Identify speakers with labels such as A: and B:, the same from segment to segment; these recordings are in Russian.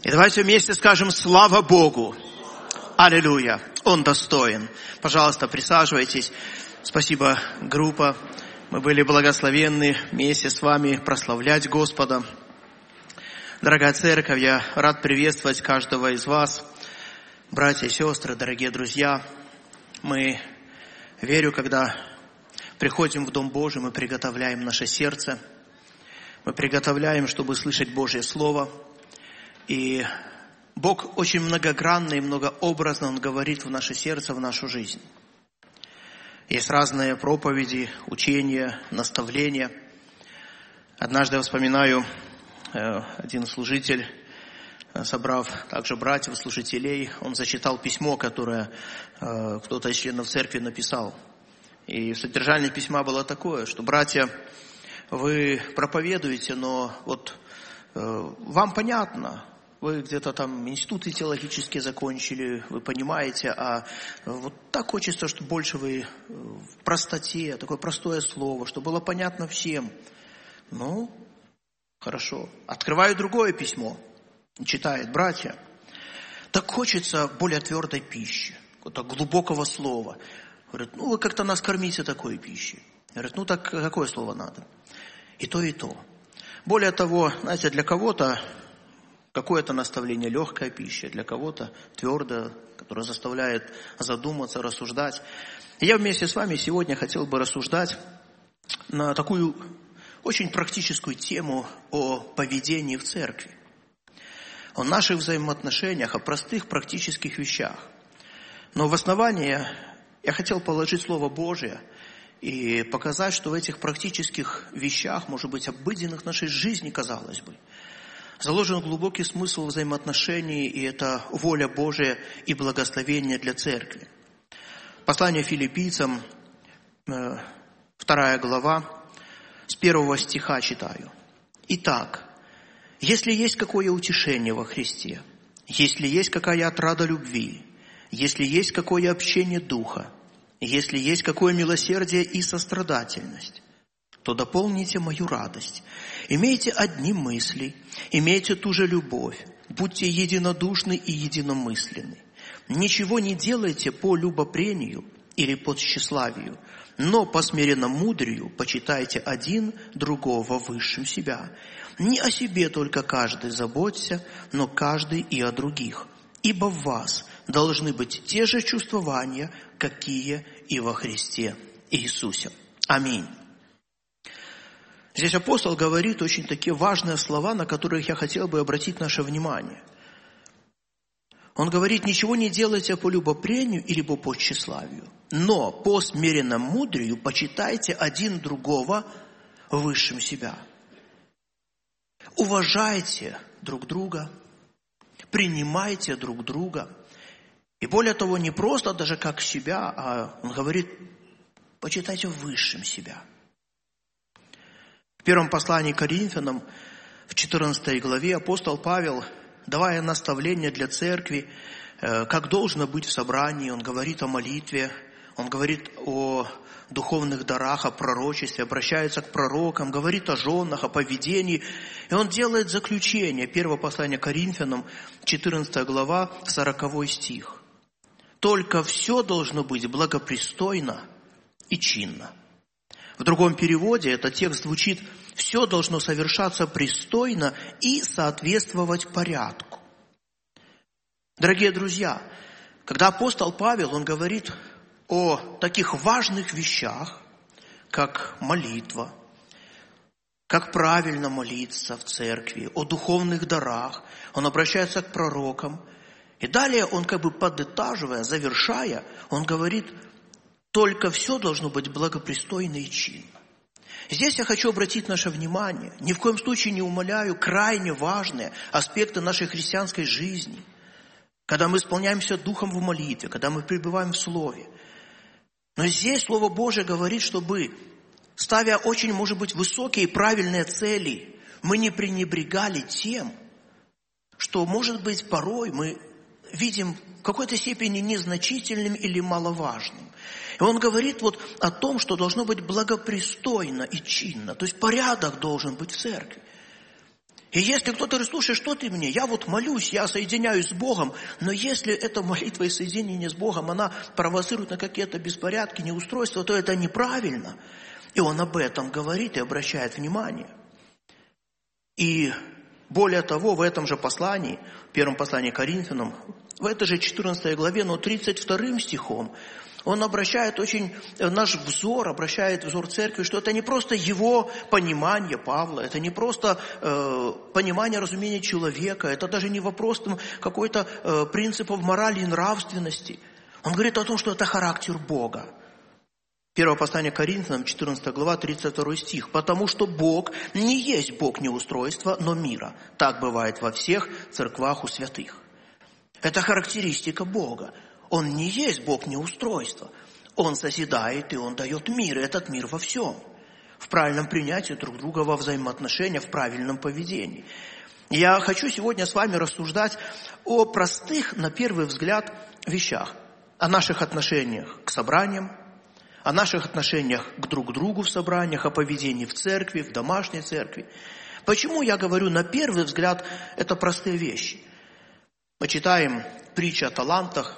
A: И давайте вместе скажем «Слава Богу». Аллилуйя. Он достоин. Пожалуйста, присаживайтесь. Спасибо, группа. Мы были благословенны вместе с вами прославлять Господа. Дорогая церковь, я рад приветствовать каждого из вас. Братья и сестры, дорогие друзья, мы, верю, когда приходим в Дом Божий, мы приготовляем наше сердце. Мы приготовляем, чтобы слышать Божье Слово. И Бог очень многогранный, многообразно Он говорит в наше сердце, в нашу жизнь. Есть разные проповеди, учения, наставления. Однажды я вспоминаю, один служитель, собрав также братьев, служителей, он зачитал письмо, которое кто-то из членов церкви написал. И содержание письма было такое, что братья, вы проповедуете, но вот вам понятно, вы где-то там институты теологические закончили, вы понимаете, а вот так хочется, чтобы больше вы в простоте, такое простое слово, чтобы было понятно всем. Ну, хорошо. Открываю другое письмо, читает братья. Так хочется более твердой пищи, какого-то глубокого слова. Говорят, ну вы как-то нас кормите такой пищей. Говорят, ну так какое слово надо? И то, и то. Более того, знаете, для кого-то какое-то наставление легкая пища, для кого-то твердая, которая заставляет задуматься, рассуждать. И я вместе с вами сегодня хотел бы рассуждать на такую очень практическую тему о поведении в церкви, о наших взаимоотношениях, о простых практических вещах. Но в основании я хотел положить Слово Божие и показать, что в этих практических вещах, может быть, обыденных нашей жизни, казалось бы, заложен глубокий смысл взаимоотношений, и это воля Божия и благословение для церкви. Послание Филиппийцам, 2 глава, с 1 стиха читаю. «Итак, если есть какое утешение во Христе, если есть какая отрада любви, если есть какое общение духа, если есть какое милосердие и сострадательность, то дополните мою радость. Имейте одни мысли, имейте ту же любовь, будьте единодушны и единомысленны. Ничего не делайте по любопрению или по тщеславию, но по смиренномудрию почитайте один другого высшим себя. Не о себе только каждый заботься, но каждый и о других. Ибо в вас должны быть те же чувствования, какие и во Христе Иисусе». Аминь. Здесь апостол говорит очень такие важные слова, на которых я хотел бы обратить наше внимание. Он говорит, ничего не делайте по любопрению или по тщеславию, но по смиренномудрию почитайте один другого высшим себя. Уважайте друг друга, принимайте друг друга. И более того, не просто даже как себя, а он говорит, почитайте высшим себя. В первом послании к Коринфянам, в 14 главе, апостол Павел, давая наставления для церкви, как должно быть в собрании, он говорит о молитве, он говорит о духовных дарах, о пророчестве, обращается к пророкам, говорит о женах, о поведении. И он делает заключение. Первое послание к Коринфянам, 14 глава, 40 стих. «Только все должно быть благопристойно и чинно». В другом переводе этот текст звучит: «Все должно совершаться пристойно и соответствовать порядку». Дорогие друзья, когда апостол Павел, он говорит о таких важных вещах, как молитва, как правильно молиться в церкви, о духовных дарах, он обращается к пророкам. И далее он как бы подытаживая, завершая, он говорит, только все должно быть благопристойно и чинно. Здесь я хочу обратить наше внимание, ни в коем случае не умаляю крайне важные аспекты нашей христианской жизни, когда мы исполняемся Духом в молитве, когда мы пребываем в Слове. Но здесь Слово Божие говорит, чтобы, ставя очень, может быть, высокие и правильные цели, мы не пренебрегали тем, что, может быть, порой мы видим в какой-то степени незначительным или маловажным. И он говорит вот о том, что должно быть благопристойно и чинно. То есть порядок должен быть в церкви. И если кто-то говорит, слушай, что ты мне? Я вот молюсь, я соединяюсь с Богом, но если эта молитва и соединение с Богом, она провоцирует на какие-то беспорядки, неустройства, то это неправильно. И он об этом говорит и обращает внимание. И более того, в этом же послании, в первом послании к Коринфянам, в этой же 14 главе, но 32 стихом, он обращает наш взор, обращает взор церкви, что это не просто его понимание Павла, это не просто понимание, разумение человека, это даже не вопрос какой-то принципов морали и нравственности. Он говорит о том, что это характер Бога. Первое послание к Коринфянам, 14 глава, 32 стих. «Потому что Бог не есть Бог неустройства, но мира. Так бывает во всех церквах у святых». Это характеристика Бога. Он не есть Бог неустройства. Он созидает и Он дает мир. И этот мир во всем. В правильном принятии друг друга, во взаимоотношениях, в правильном поведении. Я хочу сегодня с вами рассуждать о простых, на первый взгляд, вещах. О наших отношениях к собраниям, о наших отношениях к друг другу в собраниях, о поведении в церкви, в домашней церкви. Почему я говорю, на первый взгляд, это простые вещи? Мы читаем притчу о талантах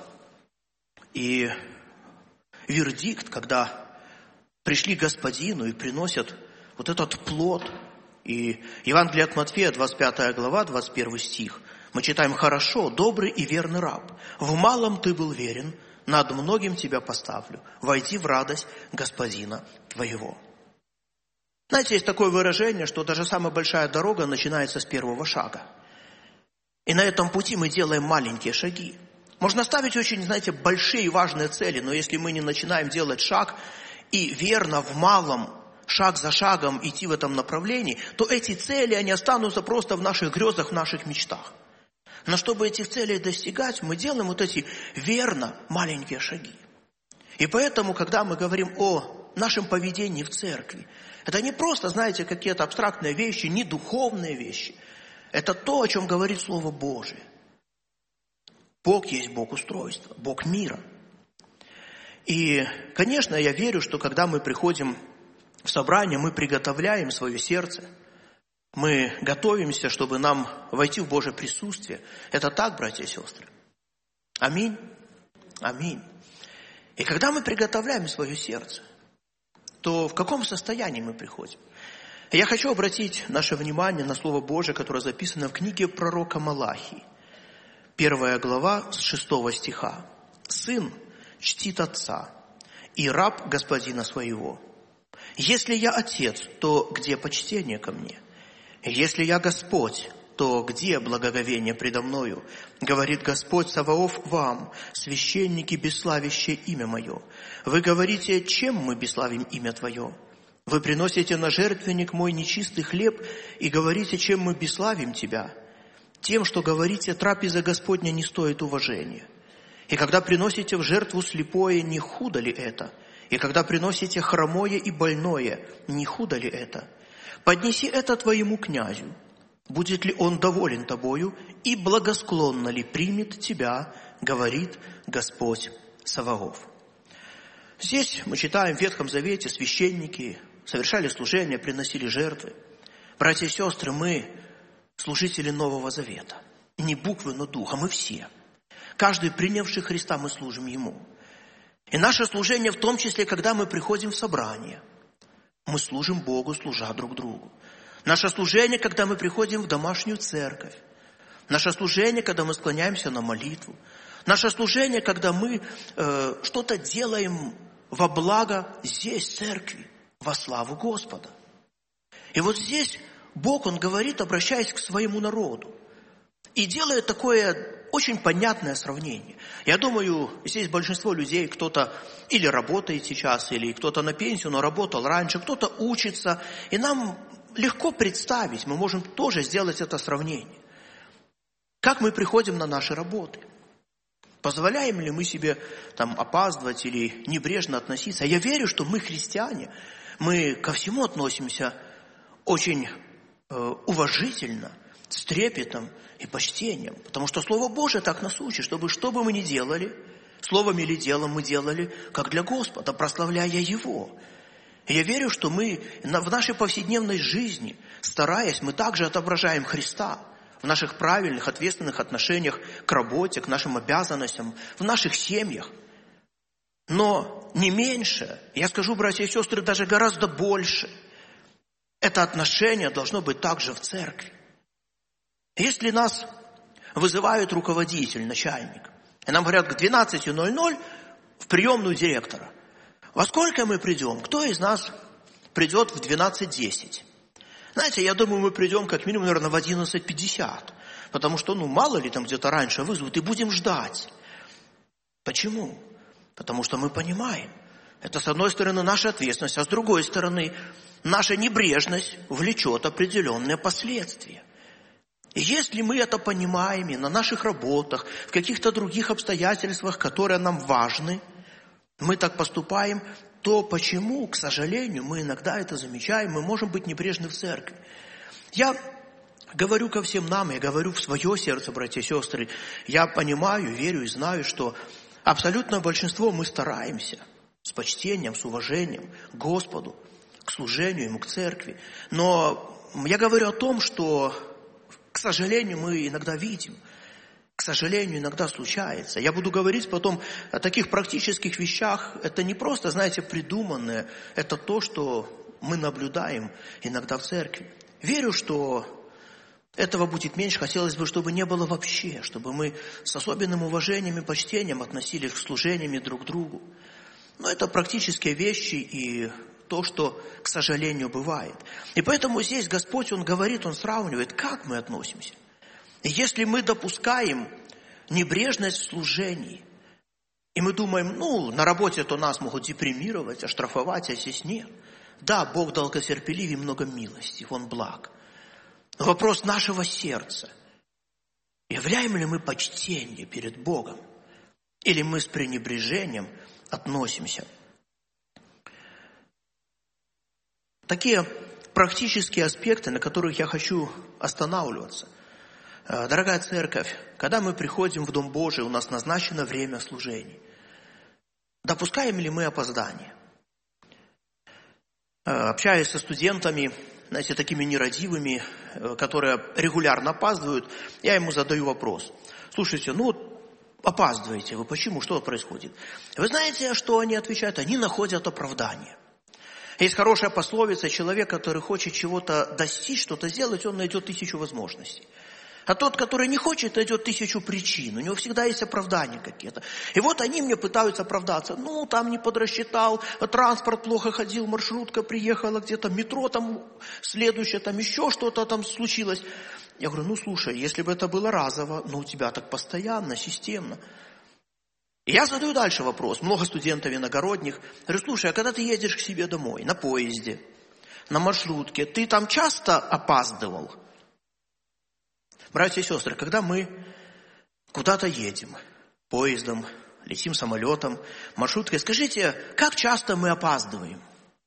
A: и вердикт, когда пришли к господину и приносят вот этот плод. И Евангелие от Матфея, 25 глава, 21 стих. Мы читаем: «Хорошо, добрый и верный раб, в малом ты был верен, над многим тебя поставлю. Войди в радость господина твоего». Знаете, есть такое выражение, что даже самая большая дорога начинается с первого шага. И на этом пути мы делаем маленькие шаги. Можно ставить очень, большие и важные цели, но если мы не начинаем делать шаг и верно в малом, шаг за шагом идти в этом направлении, то эти цели, они останутся просто в наших грезах, в наших мечтах. Но чтобы этих целей достигать, мы делаем вот эти верно маленькие шаги. И поэтому, когда мы говорим о нашем поведении в церкви, это не просто, какие-то абстрактные вещи, не духовные вещи. Это то, о чем говорит Слово Божие. Бог есть Бог устройства, Бог мира. И, конечно, я верю, что когда мы приходим в собрание, мы приготовляем свое сердце, мы готовимся, чтобы нам войти в Божье присутствие. Это так, братья и сестры? Аминь. Аминь. И когда мы приготовляем свое сердце, то в каком состоянии мы приходим? Я хочу обратить наше внимание на Слово Божие, которое записано в книге пророка Малахии. 1 глава с 6 стиха. «Сын чтит отца, и раб господина своего. Если я отец, то где почтение ко мне? Если я Господь, то где благоговение предо мною? Говорит Господь Саваоф вам, священники, бесславящие имя Мое. Вы говорите, чем мы бесславим имя Твое? Вы приносите на жертвенник мой нечистый хлеб и говорите, чем мы бесславим Тебя? Тем, что говорите, трапеза Господня не стоит уважения. И когда приносите в жертву слепое, не худо ли это? И когда приносите хромое и больное, не худо ли это? Поднеси это твоему князю. Будет ли он доволен тобою, и благосклонно ли примет тебя, говорит Господь Саваоф». Здесь мы читаем в Ветхом Завете, священники совершали служения, приносили жертвы. Братья и сестры, мы служители Нового Завета. Не буквы, но духа, мы все. Каждый, принявший Христа, мы служим Ему. И наше служение в том числе, когда мы приходим в собрание. Мы служим Богу, служа друг другу. Наше служение, когда мы приходим в домашнюю церковь. Наше служение, когда мы склоняемся на молитву. Наше служение, когда мы что-то делаем во благо здесь, церкви, во славу Господа. И вот здесь Бог, Он говорит, обращаясь к своему народу. И делает такое очень понятное сравнение. Я думаю, здесь большинство людей, кто-то или работает сейчас, или кто-то на пенсию, но работал раньше, кто-то учится. И нам легко представить, мы можем тоже сделать это сравнение. Как мы приходим на наши работы? Позволяем ли мы себе опаздывать или небрежно относиться? Я верю, что мы христиане, мы ко всему относимся очень уважительно, с трепетом и почтением. Потому что Слово Божие так нас учит, чтобы что бы мы ни делали, словом или делом мы делали, как для Господа, прославляя Его. И я верю, что мы в нашей повседневной жизни, стараясь, мы также отображаем Христа в наших правильных, ответственных отношениях к работе, к нашим обязанностям, в наших семьях. Но не меньше, я скажу, братья и сестры, даже гораздо больше, это отношение должно быть также в церкви. Если нас вызывает руководитель, начальник, и нам говорят к 12:00 в приемную директора, во сколько мы придем? Кто из нас придет в 12:10? Знаете, я думаю, мы придем как минимум, наверное, в 11:50, потому что, мало ли там где-то раньше вызовут, и будем ждать. Почему? Потому что мы понимаем, это с одной стороны наша ответственность, а с другой стороны наша небрежность влечет определенные последствия. И если мы это понимаем и на наших работах, в каких-то других обстоятельствах, которые нам важны, мы так поступаем, то почему, к сожалению, мы иногда это замечаем, мы можем быть небрежны в церкви. Я говорю ко всем нам, я говорю в свое сердце, братья и сестры, я понимаю, верю и знаю, что абсолютное большинство мы стараемся с почтением, с уважением к Господу, к служению Ему, к церкви. Но я говорю о том, что, к сожалению, мы иногда видим, к сожалению, иногда случается. Я буду говорить потом о таких практических вещах. Это не просто, знаете, придуманное, это то, что мы наблюдаем иногда в церкви. Верю, что этого будет меньше. Хотелось бы, чтобы не было вообще, чтобы мы с особенным уважением и почтением относились к служениям друг к другу. Но это практические вещи и то, что, к сожалению, бывает. И поэтому здесь Господь, Он говорит, Он сравнивает, как мы относимся. И если мы допускаем небрежность в служении, и мы думаем, на работе-то нас могут депримировать, оштрафовать, а здесь нет. Да, Бог долготерпелив и много милостив, Он благ. Но вопрос нашего сердца. Являем ли мы почтение перед Богом? Или мы с пренебрежением относимся? Такие практические аспекты, на которых я хочу останавливаться. Дорогая церковь, когда мы приходим в Дом Божий, у нас назначено время служений. Допускаем ли мы опоздание? Общаясь со студентами, знаете, такими нерадивыми, которые регулярно опаздывают, я ему задаю вопрос. Слушайте, опаздываете вы, почему, что происходит? Вы знаете, что они отвечают? Они находят оправдание. Есть хорошая пословица, человек, который хочет чего-то достичь, что-то сделать, он найдет 1000 возможностей. А тот, который не хочет, найдет 1000 причин. У него всегда есть оправдания какие-то. И вот они мне пытаются оправдаться. Там не подрасчитал, транспорт плохо ходил, маршрутка приехала где-то, метро там следующее, там еще что-то там случилось. Я говорю, слушай, если бы это было разово, у тебя так постоянно, системно. И я задаю дальше вопрос. Много студентов иногородних. Говорю, слушай, а когда ты едешь к себе домой, на поезде, на маршрутке, ты там часто опаздывал? Братья и сестры, когда мы куда-то едем, поездом, летим самолетом, маршруткой, скажите, как часто мы опаздываем?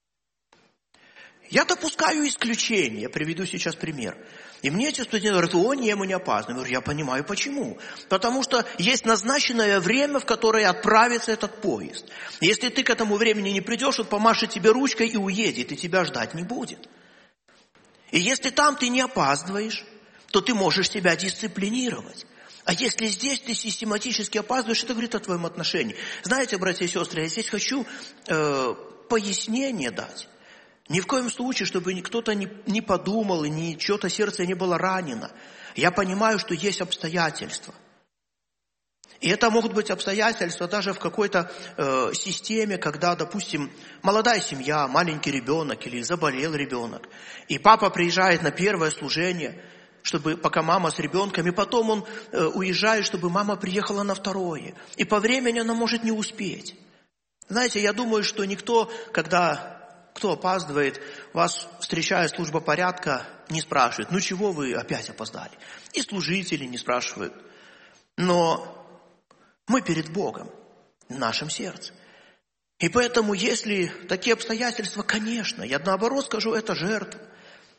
A: Я допускаю исключение, я приведу сейчас пример. И мне эти студенты говорят, мы не опаздываем. Я говорю, я понимаю, почему. Потому что есть назначенное время, в которое отправится этот поезд. Если ты к этому времени не придешь, он помашет тебе ручкой и уедет, и тебя ждать не будет. И если там ты не опаздываешь, то ты можешь себя дисциплинировать. А если здесь ты систематически опаздываешь, это говорит о твоем отношении. Знаете, братья и сестры, я здесь хочу пояснение дать. Ни в коем случае, чтобы кто-то не подумал, и чье-то сердце не было ранено. Я понимаю, что есть обстоятельства. И это могут быть обстоятельства даже в какой-то системе, когда, допустим, молодая семья, маленький ребенок или заболел ребенок. И папа приезжает на первое служение, чтобы пока мама с ребенком, и потом он уезжает, чтобы мама приехала на второе. И по времени она может не успеть. Знаете, я думаю, что никто, кто опаздывает, вас, встречая служба порядка, не спрашивает, чего вы опять опоздали? И служители не спрашивают. Но мы перед Богом в нашем сердце. И поэтому, если такие обстоятельства, конечно, я наоборот скажу, это жертва.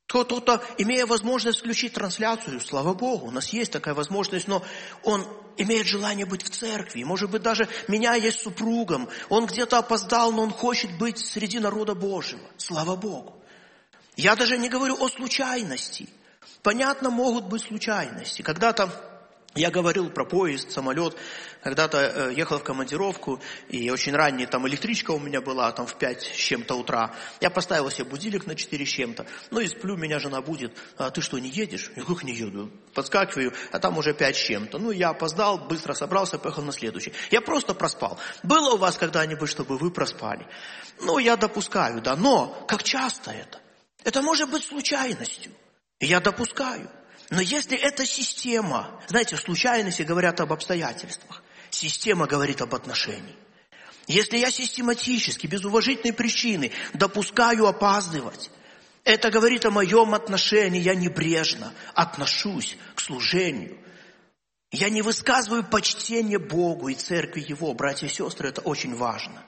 A: Кто-то, имея возможность включить трансляцию, слава Богу, у нас есть такая возможность, но он имеет желание быть в церкви, может быть, даже меняясь с супругом, он где-то опоздал, но он хочет быть среди народа Божьего, слава Богу. Я даже не говорю о случайности. Понятно, могут быть случайности. Когда-то я говорил про поезд, самолет, когда-то ехал в командировку, и очень ранее там электричка у меня была, там в 5 с чем-то утра. Я поставил себе будильник на 4 с чем-то. Ну и сплю, меня жена будет: а ты что, не едешь? Я как не еду? Подскакиваю, а там уже 5 с чем-то. Ну я опоздал, быстро собрался, поехал на следующий. Я просто проспал. Было у вас когда-нибудь, чтобы вы проспали? Ну я допускаю, да, но как часто это? Это может быть случайностью. И я допускаю. Но если это система, знаете, в случайности говорят об обстоятельствах. Система говорит об отношении. Если я систематически, без уважительной причины допускаю опаздывать, это говорит о моем отношении. Я небрежно отношусь к служению. Я не высказываю почтение Богу и церкви Его. Братья и сестры, это очень важно.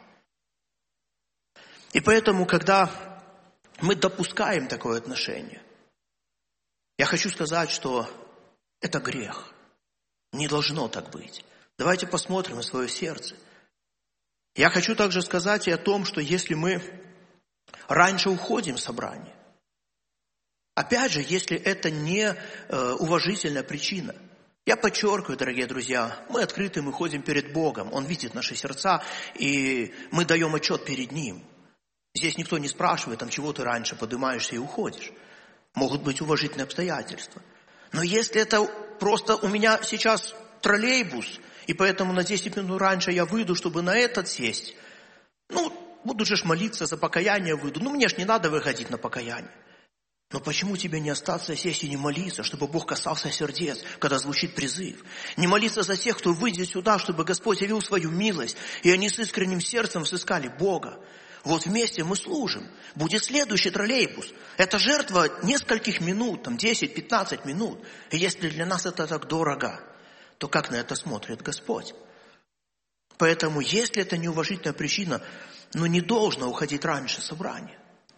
A: И поэтому, когда мы допускаем такое отношение, я хочу сказать, что это грех. Не должно так быть. Давайте посмотрим на свое сердце. Я хочу также сказать и о том, что если мы раньше уходим в собрание, опять же, если это не уважительная причина. Я подчеркиваю, дорогие друзья, мы открыты, мы ходим перед Богом. Он видит наши сердца, и мы даем отчет перед Ним. Здесь никто не спрашивает, там, чего ты раньше поднимаешься и уходишь. Могут быть уважительные обстоятельства. Но если это просто у меня сейчас троллейбус, и поэтому на 10 минут раньше я выйду, чтобы на этот сесть, буду же молиться за покаяние, выйду. Мне ж не надо выходить на покаяние. Но почему тебе не остаться сесть и не молиться, чтобы Бог касался сердец, когда звучит призыв? Не молиться за тех, кто выйдет сюда, чтобы Господь явил свою милость, и они с искренним сердцем взыскали Бога. Вот вместе мы служим. Будет следующий троллейбус. Это жертва нескольких минут, 10-15 минут. И если для нас это так дорого, то как на это смотрит Господь? Поэтому, если это неуважительная причина, не должно уходить раньше собрания.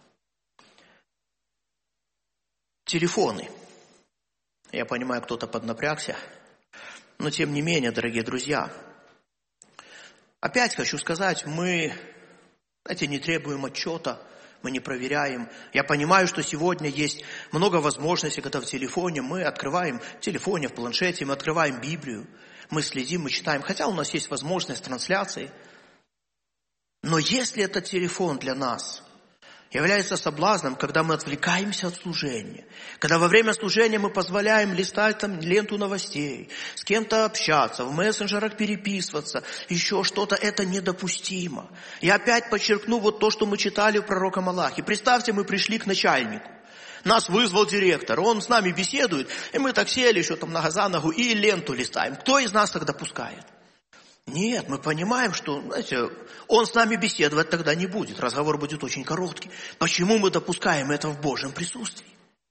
A: Телефоны. Я понимаю, кто-то поднапрягся. Но тем не менее, дорогие друзья, опять хочу сказать, мы не требуем отчета, мы не проверяем. Я понимаю, что сегодня есть много возможностей, когда в телефоне мы открываем, в телефоне, в планшете, мы открываем Библию, мы следим, мы читаем, хотя у нас есть возможность трансляции. Но если этот телефон для нас является соблазном, когда мы отвлекаемся от служения, когда во время служения мы позволяем листать ленту новостей, с кем-то общаться, в мессенджерах переписываться, еще что-то, это недопустимо. Я опять подчеркну то, что мы читали у пророка Малахи. Представьте, мы пришли к начальнику. Нас вызвал директор, он с нами беседует, и мы так сели еще нога за ногу и ленту листаем. Кто из нас тогда пускает? Нет, мы понимаем, что, он с нами беседовать тогда не будет. Разговор будет очень короткий. Почему мы допускаем это в Божьем присутствии?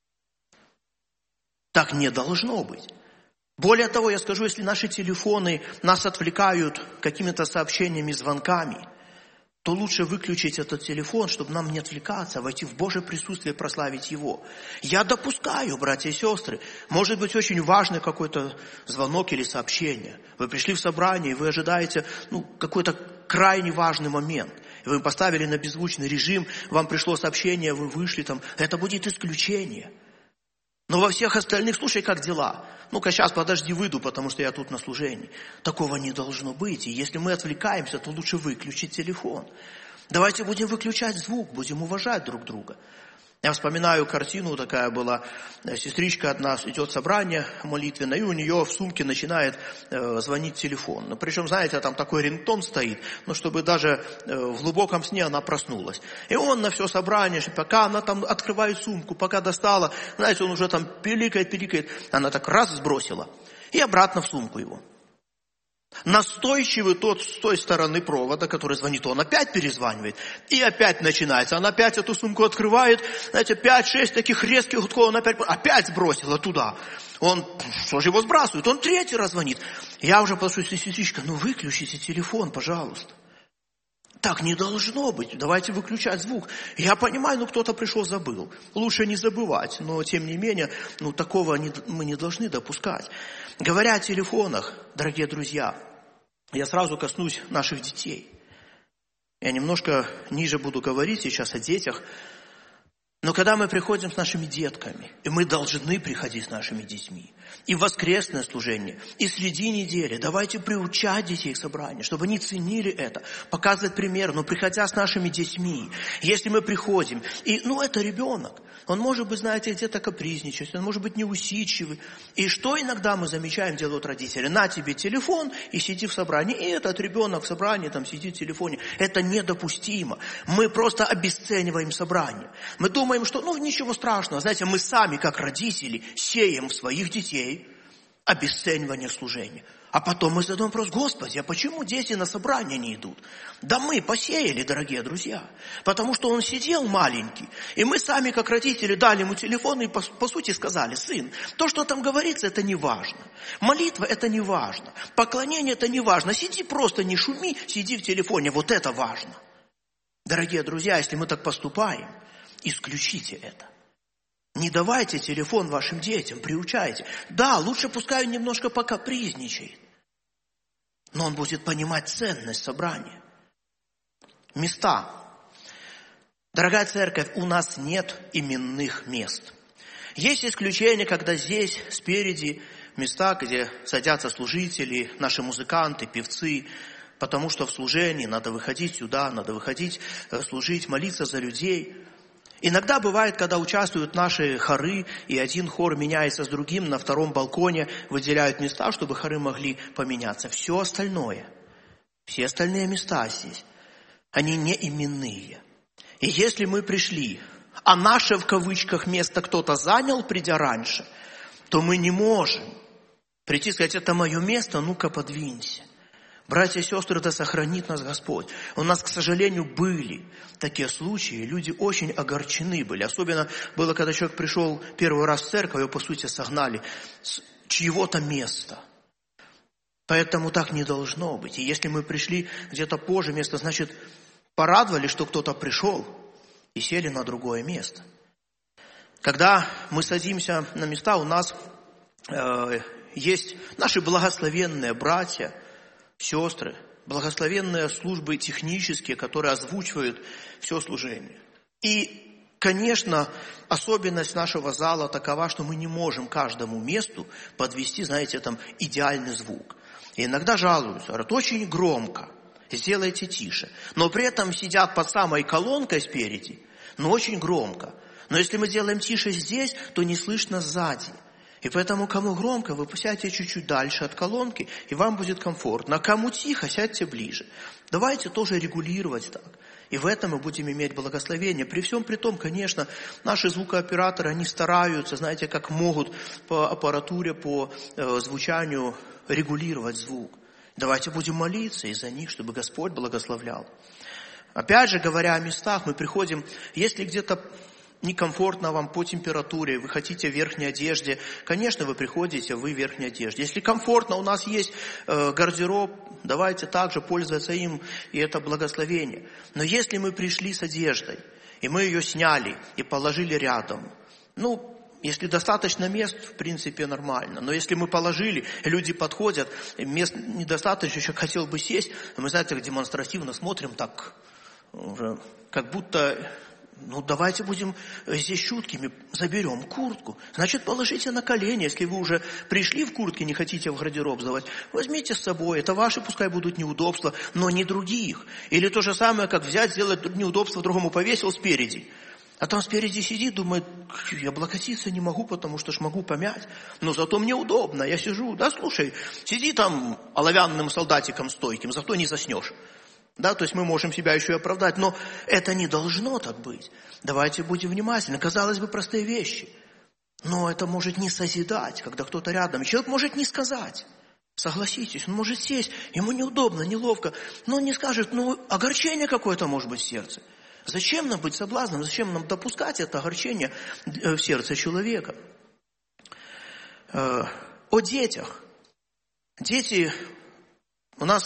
A: Так не должно быть. Более того, я скажу, если наши телефоны нас отвлекают какими-то сообщениями, звонками, то лучше выключить этот телефон, чтобы нам не отвлекаться, войти в Божье присутствие и прославить Его. Я допускаю, братья и сестры, может быть очень важный какой-то звонок или сообщение. Вы пришли в собрание, и вы ожидаете какой-то крайне важный момент. Вы поставили на беззвучный режим, вам пришло сообщение, вы вышли это будет исключение. Но во всех остальных, слушай, как дела? Ну-ка, сейчас, подожди, выйду, потому что я тут на служении. Такого не должно быть. И если мы отвлекаемся, то лучше выключить телефон. Давайте будем выключать звук, будем уважать друг друга. Я вспоминаю картину, такая была, сестричка одна идет в собрание молитвенное, и у нее в сумке начинает звонить телефон. Ну, причем, знаете, там такой рингтон стоит, чтобы даже в глубоком сне она проснулась. И он на все собрание, пока она открывает сумку, пока достала, знаете, он уже пиликает, она так раз сбросила, и обратно в сумку его. Настойчивый тот с той стороны провода, который звонит, он опять перезванивает. И опять начинается. Он опять эту сумку открывает. 5-6 таких резких гудков. Он опять сбросила туда. Он, что же его сбрасывает? Он 3-й раз звонит. Я уже прошу, сестричка, выключите телефон, пожалуйста. Так не должно быть. Давайте выключать звук. Я понимаю, кто-то пришел, забыл. Лучше не забывать. Но, тем не менее, такого мы не должны допускать. Говоря о телефонах, дорогие друзья, я сразу коснусь наших детей. Я немножко ниже буду говорить сейчас о детях. Но когда мы приходим с нашими детками, и мы должны приходить с нашими детьми, и в воскресное служение, и среди недели, давайте приучать детей к собранию, чтобы они ценили это, показывать пример. Но приходя с нашими детьми, если мы приходим, и, это ребенок, он может быть, знаете, где-то капризничать, он может быть неусидчивый. И что иногда мы замечаем, делают родители? На тебе телефон и сиди в собрании. И этот ребенок в собрании там сидит в телефоне. Это недопустимо. Мы просто обесцениваем собрание. Мы думаем, что ничего страшного. Знаете, мы сами, как родители, сеем в своих детей обесценивание служения. А потом мы задаем вопрос: Господи, а почему дети на собрание не идут? Да мы посеяли, дорогие друзья. Потому что он сидел маленький, и мы сами, как родители, дали ему телефон и, по сути, сказали: сын, то, что там говорится, это не важно. Молитва, это не важно. Поклонение, это не важно. Сиди просто, не шуми, сиди в телефоне, вот это важно. Дорогие друзья, если мы так поступаем, исключите это. Не давайте телефон вашим детям, приучайте. Да, лучше пускай он немножко покапризничает, но он будет понимать ценность собрания. Места. Дорогая церковь, у нас нет именных мест. Есть исключения, когда здесь, спереди, места, где садятся служители, наши музыканты, певцы, потому что в служении надо выходить сюда, надо выходить служить, молиться за людей. Иногда бывает, когда участвуют наши хоры, и один хор меняется с другим, на втором балконе выделяют места, чтобы хоры могли поменяться. Все остальные места здесь, они не именные. И если мы пришли, а наше, в кавычках, место кто-то занял, придя раньше, то мы не можем прийти и сказать: это мое место, ну-ка подвинься. Братья и сестры, да сохранит нас Господь. У нас, к сожалению, были такие случаи, люди очень огорчены были. Особенно было, когда человек пришел первый раз в церковь, его, по сути, согнали с чьего-то места. Поэтому так не должно быть. И если мы пришли где-то позже место, значит, порадовали, что кто-то пришел и сели на другое место. Когда мы садимся на места, у нас есть наши благословенные братья, сестры, благословенные службы технические, которые озвучивают все служение. И, конечно, особенность нашего зала такова, что мы не можем каждому месту подвести, знаете, там идеальный звук. И иногда жалуются: говорят, очень громко, сделайте тише. Но при этом сидят под самой колонкой спереди, но очень громко. Но если мы сделаем тише здесь, то не слышно сзади. И поэтому, кому громко, вы сядьте чуть-чуть дальше от колонки, и вам будет комфортно. А кому тихо, сядьте ближе. Давайте тоже регулировать так. И в этом мы будем иметь благословение. При всем при том, конечно, наши звукооператоры, они стараются, знаете, как могут по аппаратуре, по звучанию регулировать звук. Давайте будем молиться из-за них, чтобы Господь благословлял. Опять же, говоря о местах, мы приходим, если где-то некомфортно вам по температуре, вы хотите в верхней одежде, конечно, вы приходите, вы в верхней одежде. Если комфортно, у нас есть гардероб, давайте также пользоваться им, и это благословение. Но если мы пришли с одеждой, и мы ее сняли и положили рядом, если достаточно мест, в принципе, нормально. Но если мы положили, люди подходят, мест недостаточно, еще хотел бы сесть, мы, знаете, демонстративно смотрим так, уже, как будто... давайте будем здесь чуткими, заберем куртку. Значит, положите на колени. Если вы уже пришли в куртке, не хотите в гардероб сдавать, возьмите с собой. Это ваши, пускай будут неудобства, но не других. Или то же самое, как взять, сделать неудобство, другому повесил спереди. А там спереди сидит, думает: я облокотиться не могу, потому что ж могу помять. Но зато мне удобно, я сижу. Да, слушай, сиди там оловянным солдатиком стойким, зато не заснешь. Да, то есть мы можем себя еще и оправдать, но это не должно так быть. Давайте будем внимательны. Казалось бы, простые вещи. Но это может не созидать, когда кто-то рядом. Человек может не сказать. Согласитесь, он может сесть, ему неудобно, неловко. Но он не скажет, огорчение какое-то может быть в сердце. Зачем нам быть соблазном? Зачем нам допускать это огорчение в сердце человека? О детях. Дети у нас...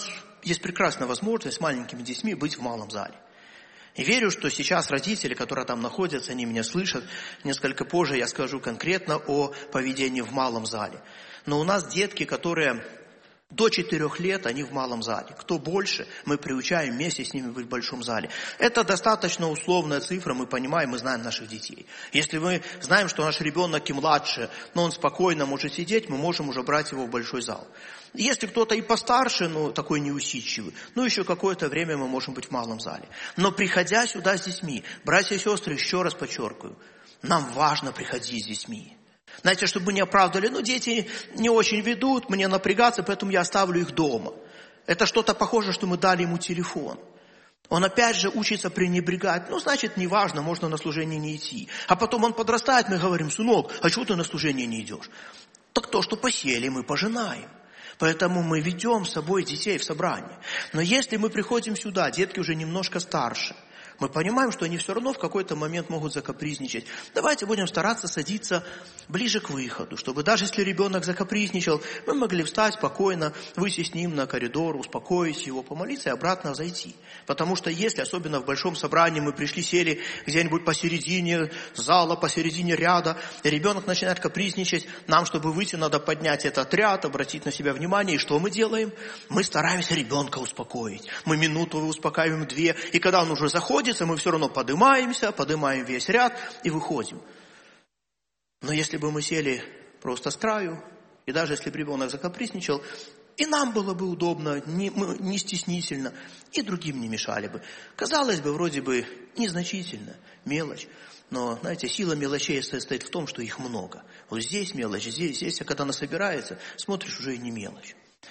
A: есть прекрасная возможность с маленькими детьми быть в малом зале. И верю, что сейчас родители, которые там находятся, они меня слышат. Несколько позже я скажу конкретно о поведении в малом зале. Но у нас детки, которые до 4 лет, они в малом зале. Кто больше, мы приучаем вместе с ними быть в большом зале. Это достаточно условная цифра, мы понимаем, мы знаем наших детей. Если мы знаем, что наш ребенок и младше, но он спокойно может сидеть, мы можем уже брать его в большой зал. Если кто-то и постарше, такой неусидчивый, еще какое-то время мы можем быть в малом зале. Но приходя сюда с детьми, братья и сестры, еще раз подчеркиваю, нам важно приходить с детьми. Знаете, чтобы мы не оправдывали, дети не очень ведут, мне напрягаться, поэтому я оставлю их дома. Это что-то похоже, что мы дали ему телефон. Он опять же учится пренебрегать. Значит, неважно, можно на служение не идти. А потом он подрастает, мы говорим: сынок, а чего ты на служение не идешь? Так то, что посеяли, мы пожинаем. Поэтому мы ведем с собой детей в собрание. Но если мы приходим сюда, детки уже немножко старше, мы понимаем, что они все равно в какой-то момент могут закапризничать. Давайте будем стараться садиться ближе к выходу, чтобы даже если ребенок закапризничал, мы могли встать спокойно, выйти с ним на коридор, успокоить его, помолиться и обратно зайти. Потому что если, особенно в большом собрании, мы пришли, сели где-нибудь посередине зала, посередине ряда, и ребенок начинает капризничать, нам, чтобы выйти, надо поднять этот ряд, обратить на себя внимание. И что мы делаем? Мы стараемся ребенка успокоить. Мы минуту успокаиваем, 2, и когда он уже заходит, мы все равно поднимаем весь ряд и выходим. Но если бы мы сели просто с краю, и даже если бы ребенок закапризничал, и нам было бы удобно, не стеснительно, и другим не мешали бы. Казалось бы, вроде бы незначительно, мелочь. Но, знаете, сила мелочей состоит в том, что их много. Вот здесь мелочь, здесь, а когда она собирается, смотришь, уже и не мелочь.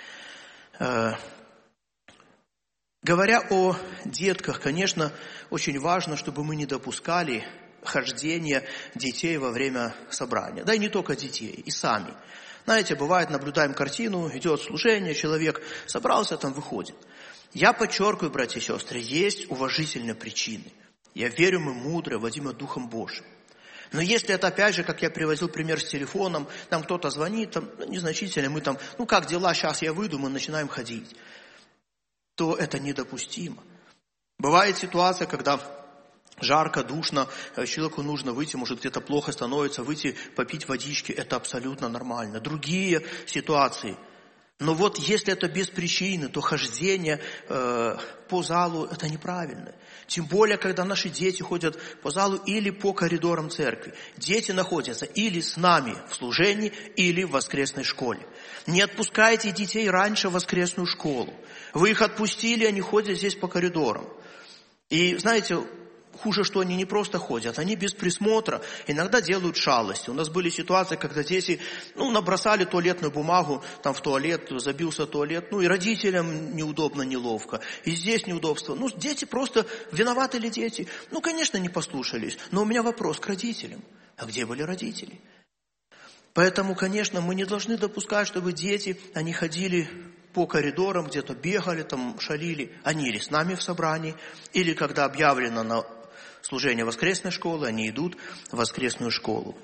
A: Говоря о детках, конечно, очень важно, чтобы мы не допускали хождения детей во время собрания. Да и не только детей, и сами. Знаете, бывает, наблюдаем картину, идет служение, человек собрался, там выходит. Я подчеркиваю, братья и сестры, есть уважительные причины. Я верю, мы мудрые, водимы Духом Божьим. Но если это, опять же, как я приводил пример с телефоном, там кто-то звонит, незначительно, мы как дела, сейчас я выйду, мы начинаем ходить, то это недопустимо. Бывает ситуация, когда жарко, душно, человеку нужно выйти, может где-то плохо становится, выйти попить водички, это абсолютно нормально. Другие ситуации. Но если это без причины, то хождение по залу это неправильно. Тем более, когда наши дети ходят по залу или по коридорам церкви. Дети находятся или с нами в служении, или в воскресной школе. Не отпускайте детей раньше в воскресную школу. Вы их отпустили, они ходят здесь по коридорам. И знаете, хуже, что они не просто ходят, они без присмотра иногда делают шалости. У нас были ситуации, когда дети, набросали туалетную бумагу, в туалет, забился туалет, и родителям неудобно, неловко, и здесь неудобство. Дети просто, виноваты ли дети? Конечно, не послушались. Но у меня вопрос к родителям. А где были родители? Поэтому, конечно, мы не должны допускать, чтобы дети, они ходили по коридорам, где-то бегали, шалили. Они или с нами в собрании, или когда объявлено на служение воскресной школы, они идут в воскресную школу.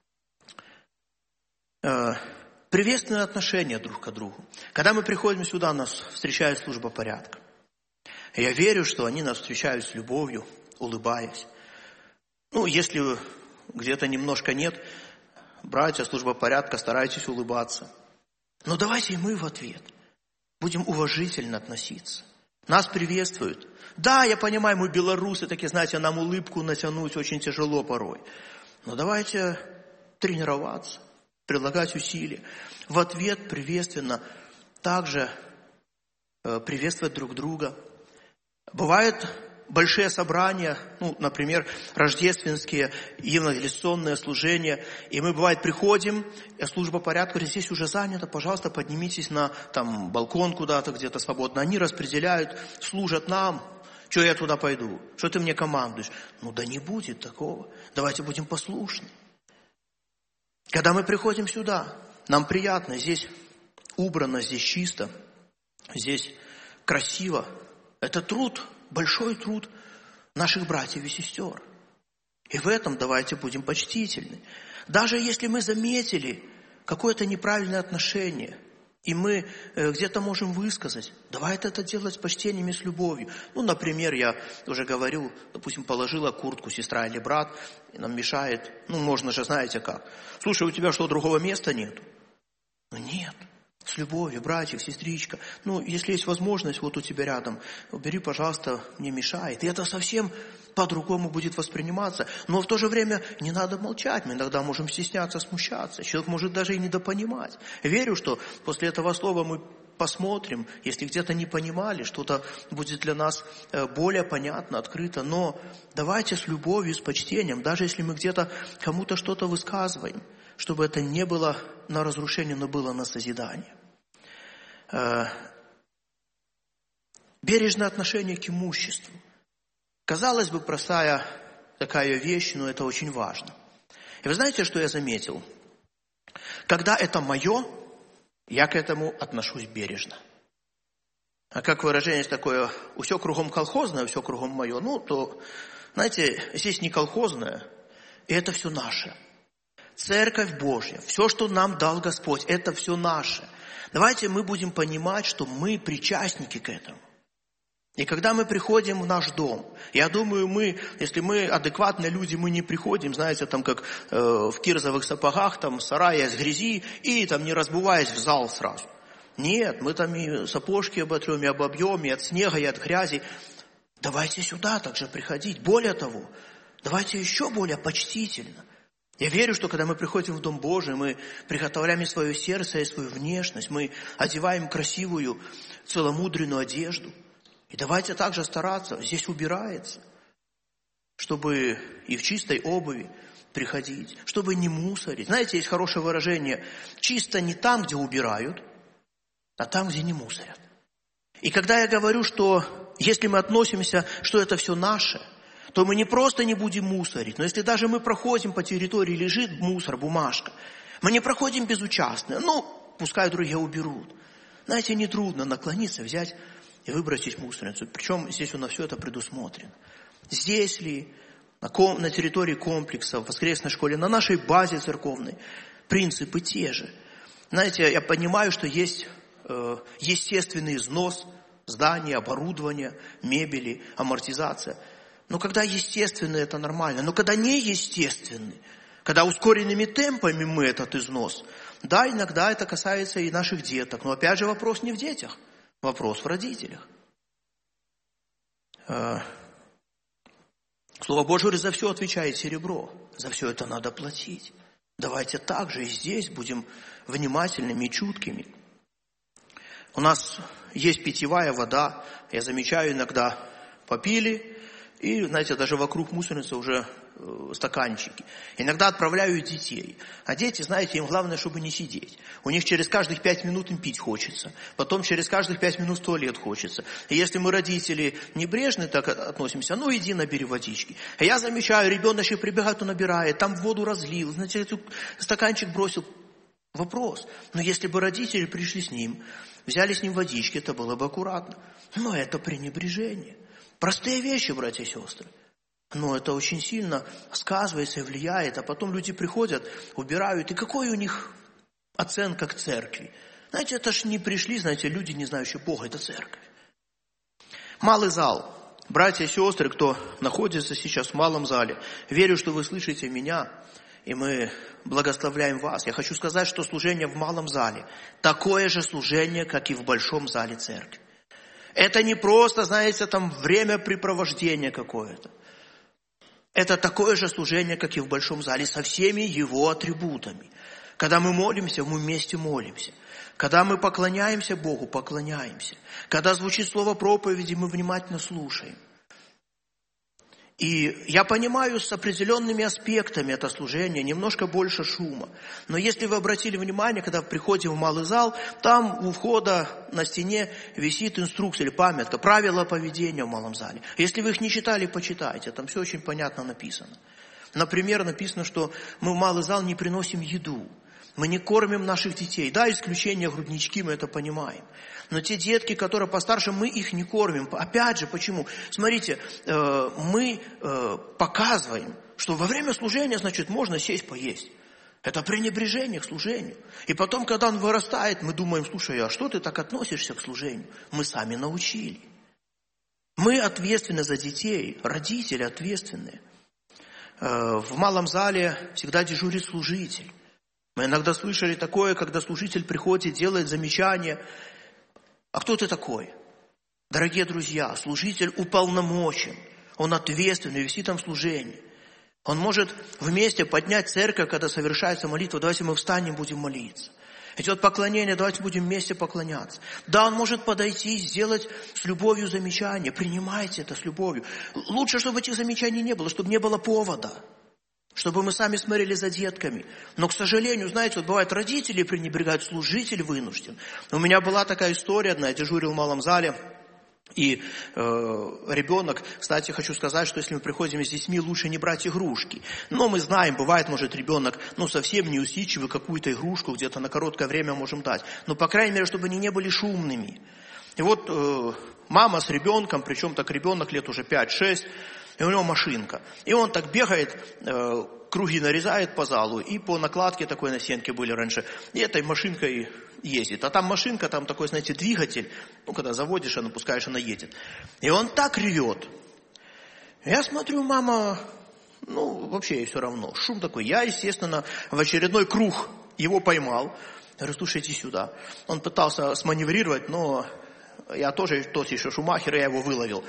A: Приветственное отношение друг к другу. Когда мы приходим сюда, нас встречает служба порядка. Я верю, что они нас встречают с любовью, улыбаясь. Если где-то немножко нет, братья, служба порядка, старайтесь улыбаться. Но давайте и мы в ответ будем уважительно относиться. Нас приветствуют. Да, я понимаю, мы белорусы, такие, знаете, нам улыбку натянуть очень тяжело порой. Но давайте тренироваться, прилагать усилия. В ответ приветственно также приветствовать друг друга. Бывают большие собрания, например, рождественские, евангелиционные служения, и мы, бывает, приходим, служба порядка, говорит, здесь уже занято, пожалуйста, поднимитесь на балкон куда-то, где-то свободно. Они распределяют, служат нам. Что я туда пойду? Что ты мне командуешь? Да не будет такого. Давайте будем послушны. Когда мы приходим сюда, нам приятно, здесь убрано, здесь чисто, здесь красиво. Это труд, большой труд наших братьев и сестер. И в этом давайте будем почтительны. Даже если мы заметили какое-то неправильное отношение, И мы где-то можем высказать. Давай это делать с почтением и с любовью. Ну, например, я уже говорил, допустим, положила куртку сестра или брат, и нам мешает. Ну, можно же, знаете как. Слушай, у тебя что, другого места нет? Ну, нет. С любовью, братик, сестричка. Ну, если есть возможность, вот у тебя рядом, убери, пожалуйста, мне мешает. И это совсем по-другому будет восприниматься. Но в то же время не надо молчать. Мы иногда можем стесняться, смущаться. Человек может даже и недопонимать. Верю, что после этого слова мы посмотрим, если где-то не понимали, что-то будет для нас более понятно, открыто. Но давайте с любовью, с почтением, даже если мы где-то кому-то что-то высказываем, чтобы это не было на разрушение, но было на созидание. Бережное отношение к имуществу. Казалось бы, простая такая вещь, но это очень важно. И вы знаете, что я заметил? Когда это мое, я к этому отношусь бережно. А как выражение такое, все кругом колхозное, все кругом мое, ну, то, знаете, здесь не колхозное, и это все наше. Церковь Божья, все, что нам дал Господь, это все наше. Давайте мы будем понимать, что мы причастники к этому. И когда мы приходим в наш дом, я думаю, если мы адекватные люди, мы не приходим, знаете, там как в кирзовых сапогах, там сараясь грязи и там не разбиваясь в зал сразу. Нет, мы там и сапожки оботрем, и обобьем, и от снега, и от грязи. Давайте сюда также приходить. Более того, давайте еще более почтительно. Я верю, что когда мы приходим в Дом Божий, мы приготовляем и свое сердце, и свою внешность, мы одеваем красивую, целомудренную одежду. И давайте также стараться, здесь убирается, чтобы и в чистой обуви приходить, чтобы не мусорить. Знаете, есть хорошее выражение, чисто не там, где убирают, а там, где не мусорят. И когда я говорю, что если мы относимся, что это все наше, то мы не просто не будем мусорить, но если даже мы проходим по территории, лежит мусор, бумажка, мы не проходим безучастно, ну, пускай другие уберут. Знаете, нетрудно наклониться, взять и выбросить мусорницу. Причем здесь у нас все это предусмотрено. Здесь ли, на территории комплекса, в воскресной школе, на нашей базе церковной, принципы те же. Знаете, я понимаю, что есть естественный износ здания, оборудования, мебели, амортизация. Но когда естественный, это нормально. Но когда неестественный, когда ускоренными темпами мы этот износ, да, иногда это касается и наших деток. Но опять же вопрос не в детях, вопрос в родителях. Слово Божье говорит, за все отвечает серебро. За все это надо платить. Давайте также и здесь будем внимательными и чуткими. У нас есть питьевая вода. Я замечаю, иногда попили, и, знаете, даже вокруг мусорницы уже стаканчики. Иногда отправляю детей. А дети, знаете, им главное, чтобы не сидеть. У них через каждых 5 минут им пить хочется. Потом через каждых 5 минут в туалет хочется. И если мы, родители, небрежны так относимся, ну иди набери водички. А я замечаю, ребенок еще прибегает, он набирает, там воду разлил, знаете, стаканчик бросил. Вопрос. Но если бы родители пришли с ним, взяли с ним водички, это было бы аккуратно. Но это пренебрежение. Простые вещи, братья и сестры. Но это очень сильно сказывается и влияет. А потом люди приходят, убирают. И какой у них оценка к церкви? Знаете, это ж не пришли, знаете, люди, не знающие Бога, это церковь. Малый зал. Братья и сестры, кто находится сейчас в малом зале, верю, что вы слышите меня, и мы благословляем вас. Я хочу сказать, что служение в малом зале такое же служение, как и в большом зале церкви. Это не просто, знаете, там времяпрепровождение какое-то. Это такое же служение, как и в большом зале, со всеми его атрибутами. Когда мы молимся, мы вместе молимся. Когда мы поклоняемся Богу, поклоняемся. Когда звучит слово проповеди, мы внимательно слушаем. И я понимаю, с определенными аспектами это служение немножко больше шума. Но если вы обратили внимание, когда приходим в малый зал, там у входа на стене висит инструкция или памятка, правила поведения в малом зале. Если вы их не читали, почитайте, там все очень понятно написано. Например, написано, что мы в малый зал не приносим еду. Мы не кормим наших детей. Да, исключение груднички, мы это понимаем. Но те детки, которые постарше, мы их не кормим. Опять же, почему? Смотрите, мы показываем, что во время служения, значит, можно сесть поесть. Это пренебрежение к служению. И потом, когда он вырастает, мы думаем, слушай, а что ты так относишься к служению? Мы сами научили. Мы ответственны за детей, родители ответственны. В малом зале всегда дежурит служитель. Мы иногда слышали такое, когда служитель приходит, делает замечание. А кто ты такой? Дорогие друзья, служитель уполномочен. Он ответственный, висит там служение. Он может вместе поднять церковь, когда совершается молитва. Давайте мы встанем, будем молиться. Идет поклонение, давайте будем вместе поклоняться. Да, он может подойти, сделать с любовью замечание. Принимайте это с любовью. Лучше, чтобы этих замечаний не было, чтобы не было повода. Чтобы мы сами смотрели за детками. Но, к сожалению, знаете, вот бывает, родители пренебрегают, служитель вынужден. У меня была такая история одна, я дежурил в малом зале. И ребенок, кстати, хочу сказать, что если мы приходим с детьми, лучше не брать игрушки. Но мы знаем, бывает, может, ребенок, совсем неусидчивый, какую-то игрушку где-то на короткое время можем дать. Но, по крайней мере, чтобы они не были шумными. И вот мама с ребенком, причем так ребенок лет уже 5-6, и у него машинка. И он так бегает, круги нарезает по залу, и по накладке такой на стенке были раньше, и этой машинкой ездит. А там машинка, там такой, знаете, двигатель, когда заводишь, она, пускаешь, она едет. И он так ревет. Я смотрю, мама, вообще ей все равно. Шум такой. Я, естественно, в очередной круг его поймал. Я говорю, слушай, иди сюда. Он пытался сманеврировать, но я тоже тот еще шумахер, я его выловил.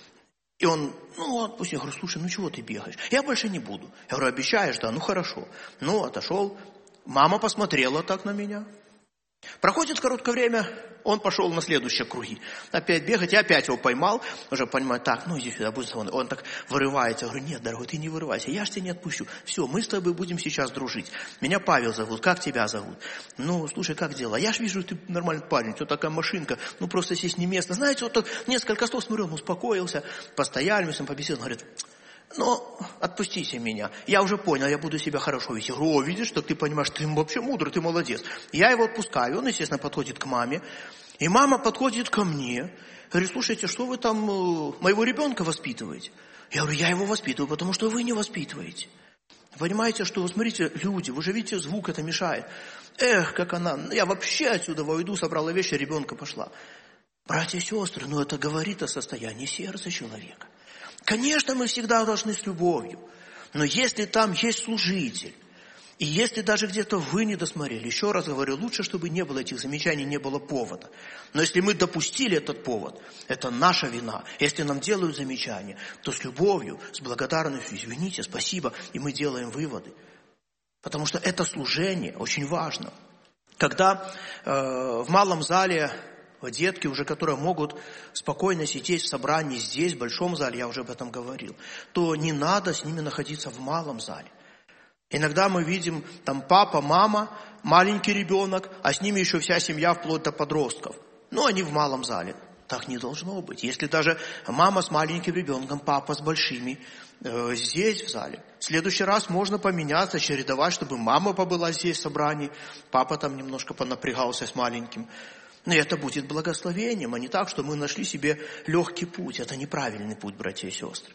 A: И он, отпусти. Я говорю, слушай, чего ты бегаешь? Я больше не буду. Я говорю, обещаешь? Да, хорошо. Отошел. Мама посмотрела так на меня. Проходит короткое время, он пошел на следующие круги. Опять бегать, я опять его поймал. Уже понимаю, так, иди сюда, будь со мной. Он так вырывается. Я говорю, нет, дорогой, ты не вырывайся, я ж тебя не отпущу. Все, мы с тобой будем сейчас дружить. Меня Павел зовут, как тебя зовут? Слушай, как дела? Я ж вижу, ты нормальный парень, что такая машинка, просто сесть не место. Знаете, вот так несколько слов смотрел, он успокоился, постояли, мы с ним побеседовали, он говорит, отпустите меня. Я уже понял, я буду себя хорошо вести. Я говорю, видишь, что ты понимаешь, ты вообще мудрый, ты молодец. Я его отпускаю, он, естественно, подходит к маме. И мама подходит ко мне. Говорит, слушайте, что вы там моего ребенка воспитываете? Я говорю, я его воспитываю, потому что вы не воспитываете. Понимаете, что, смотрите, люди, вы же видите, звук это мешает. Как она, я вообще отсюда войду, собрала вещи, ребенка пошла. Братья и сестры, это говорит о состоянии сердца человека. Конечно, мы всегда должны с любовью. Но если там есть служитель, и если даже где-то вы не досмотрели, еще раз говорю, лучше, чтобы не было этих замечаний, не было повода. Но если мы допустили этот повод, это наша вина. Если нам делают замечания, то с любовью, с благодарностью, извините, спасибо, и мы делаем выводы. Потому что это служение очень важно. Когда в малом зале детки уже, которые могут спокойно сидеть в собрании здесь, в большом зале, я уже об этом говорил, то не надо с ними находиться в малом зале. Иногда мы видим там папа, мама, маленький ребенок, а с ними еще вся семья вплоть до подростков. Они в малом зале. Так не должно быть. Если даже мама с маленьким ребенком, папа с большими, здесь в зале. В следующий раз можно поменяться, чередовать, чтобы мама побыла здесь в собрании, папа там немножко понапрягался с маленьким. Но это будет благословением, а не так, что мы нашли себе легкий путь. Это неправильный путь, братья и сестры.